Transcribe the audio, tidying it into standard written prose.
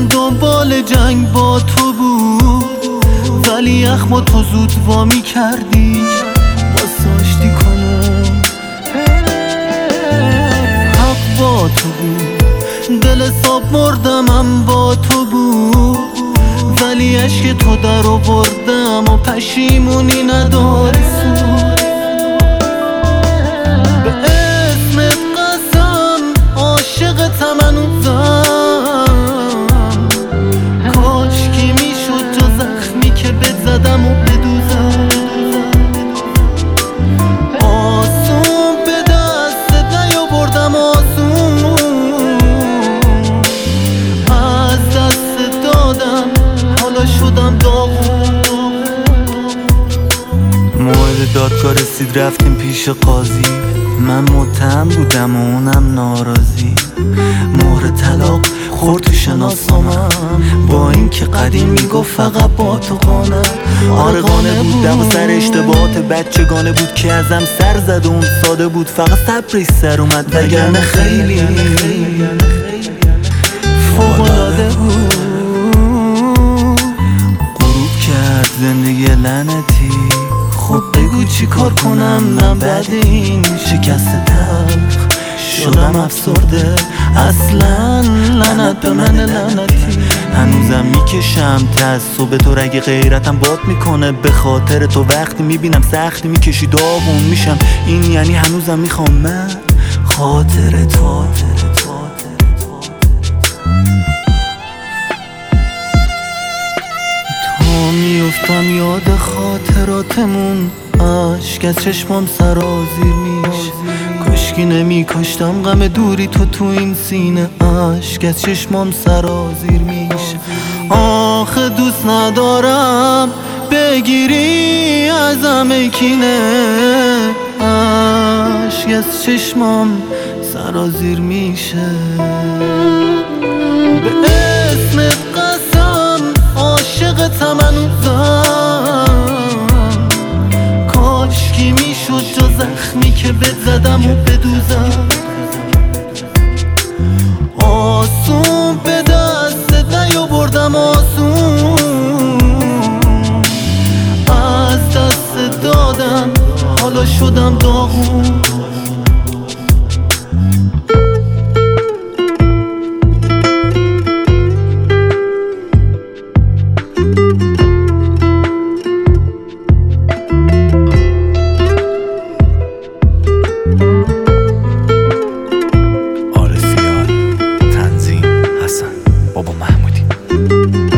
دنبال جنگ با تو بود، ولی یخمو تو زود وامی کردی واسه آشتی کنم. حق با تو بود، دل حساب مردمم با تو بود، ولی عشق تو در آوردم و پشیمونی نداری سود. به اسمت قسم عاشقتم هنوزم، کاشکی میشد جا زخمی که بهت زدم و بدوزم. آسون به دستت نیاوردم، آسون از دست دادم، حالا شدم داغون. موعد دادگاه رسید رفتیم پیش قاضی، من متهم بودم و اونم ناراضی. مهر طلاق خورد تو شناسامم، با این که قدیم میگفت فقط با تو قانم. آره قانه بود، دو سر اشتباهات بچگانه بود که ازم سر زد و اون ساده بود، فقط صبرش سر اومد وگرنه خیلی فوق‌العاده بود. غروب کرد زندگی لعنتی، خب بگو چی کار کنم من بعد این شکست تلخ شدم افسرده اصلا. لعنت به من لعنتی، هنوزم میکشم تعصب تو، رگ غیرتم باد میکنه به خاطر تو. وقتی میبینم سختی میکشی داغون میشم، این یعنی هنوزم میخوام من خاطر تو. میفتم یاد خاطراتمون، عشق از چشمام سرازیر میشه. کاشکی نمی کشتم غم دوری تو این سینه، عشق از چشمام سرازیر میشه. آخه دوست ندارم بگیری ازم کینه، عشق از چشمام سرازیر میشه. به اسمت قسم عاشقتم هنوزم، کاشکی میشد جا زخمی که بهت زدم و بدوزم. آسون به دستت نیاوردم، آسون از دست دادم، حالا شدم داغون. بابا محمودی.